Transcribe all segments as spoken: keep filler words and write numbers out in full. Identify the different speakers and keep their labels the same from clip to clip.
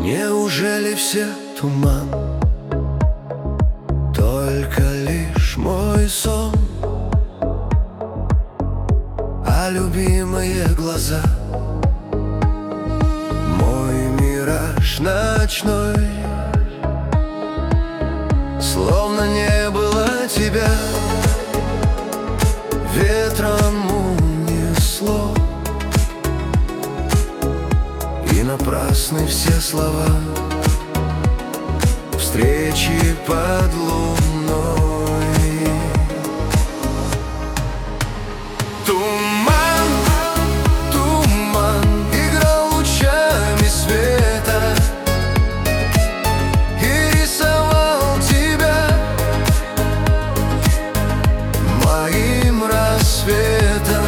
Speaker 1: Неужели все туман, только лишь мой сон? А любимые глаза, мой мираж ночной. Словно не было тебя, ветром унесло, и напрасны все слова встречи под луной. Туман, туман играл лучами света и рисовал тебя моим рассветом.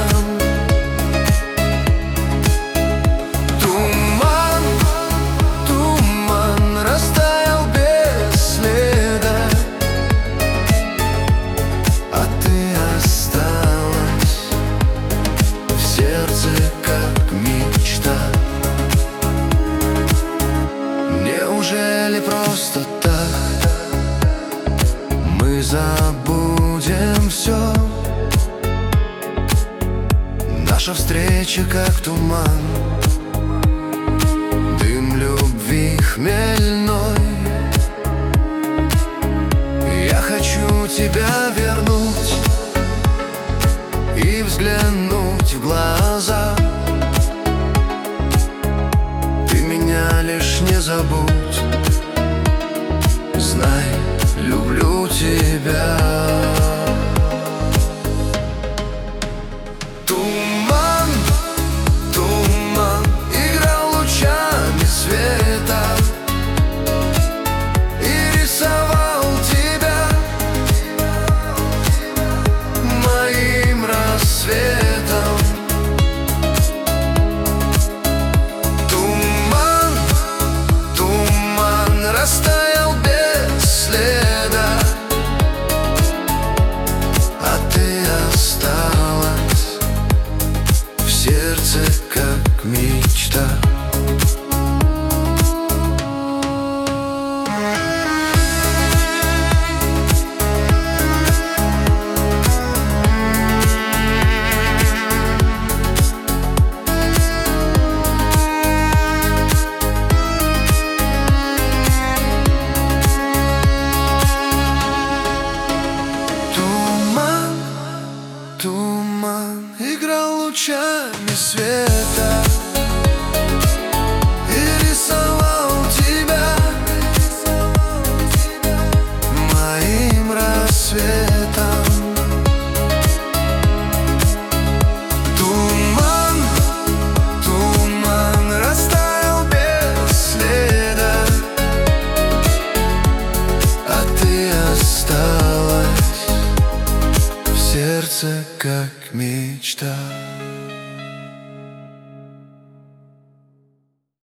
Speaker 1: Неужели просто так мы забудем все? Наша встреча как туман, дым любви хмельной. Я хочу тебя вернуть и взглянуть в глаза. Ты меня лишь не забудь, знай, люблю тебя. Туман, туман играл лучами света и рисовал тебя моим рассветом. Туман, туман растаял без следа, а ты осталась в сердце как мечта. Туман играл лучами света и рисовал тебя моим рассветом. Туман, туман растаял без следа, а ты осталась в сердце как мечта.